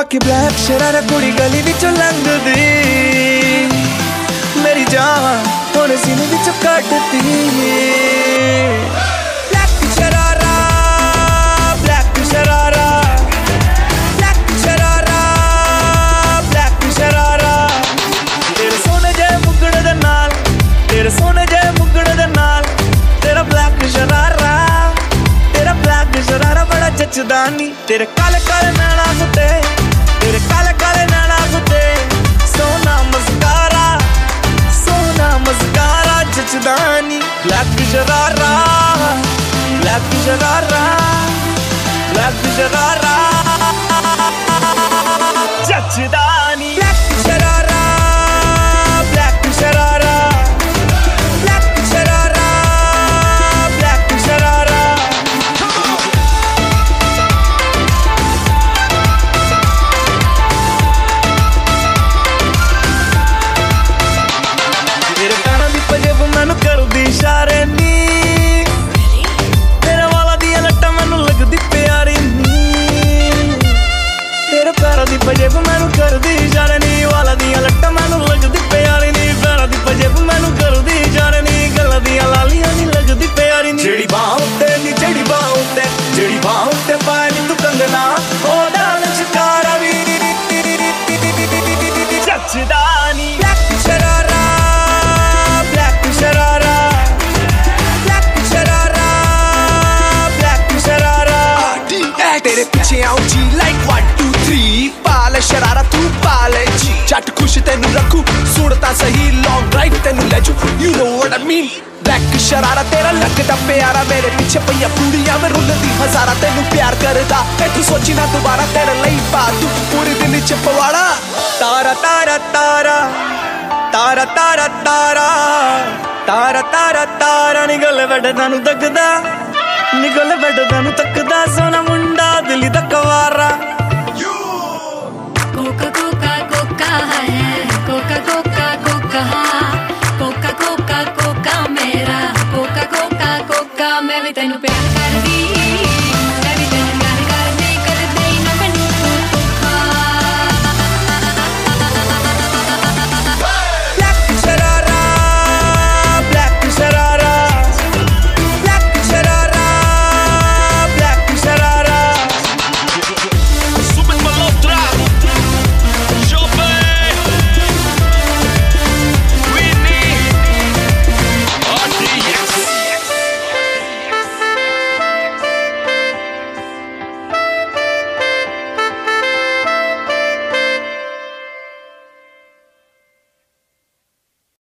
बाकी ब्लैक शरारा कुड़ी गली विचों लंघदी मेरी जान हुण सीने विचों कटदी black sharara black sharara black sharara black sharara तेरे सोने जे मुगड़ दे नाल तेरे सोने जे मुगड़ दे नाल तेरा ब्लैक शरारा बड़ा जचदा नी तेरे काले काले नैना कुत्ते तेरे काले काले नैना कुत्ते सोना मस्कारा जचदा नी black sharara black sharara black sharara जचदा नी black sharara black sharara black sharara black sharara मैनू करदी इशारे नी तेरे वाला दिया लट्टा मैनू लगदी प्यारी नी तेरे पैरों दी पजेब मैनू करदी इशारे नी वाला दिया लट्टा मैनू लगदी प्यारी नी पैरों दी पजेब मैनू करदी इशारे नी गल्लां दियां लालियां नी लगदी प्यारी नी जेड़ी बाह उत्ते नी जेड़ी बाह उत्ते जेड़ी बाह उत्ते पाए नी तू कंगना ओदा लचकारा वी जचदा नी black sharara black sharara black sharara black sharara तेरे पीछे आऊं जी लाइक 1 2 3 पाले शरारा तू पाले जी जट खुश तेनू रखू सुनता सही लॉन्ग ड्राइव तेनू ले जू you know what I mean black sharara तेरा लगदा प्यारा मेरे पीछे पईया पूड़ियां में रुलदी हजारा तेनू प्यार करदा ते तू सोची ना दोबारा तेरे लई पा तू पूरे दिन च पवाड़ा तारा तारा तारा तारा तारा तारा तारा तारा तारा निगल बैठे तानू तकदा निगल बैठे तानू तकदा सोना मुंडा दिली दा कवारा कोका कोका कोका है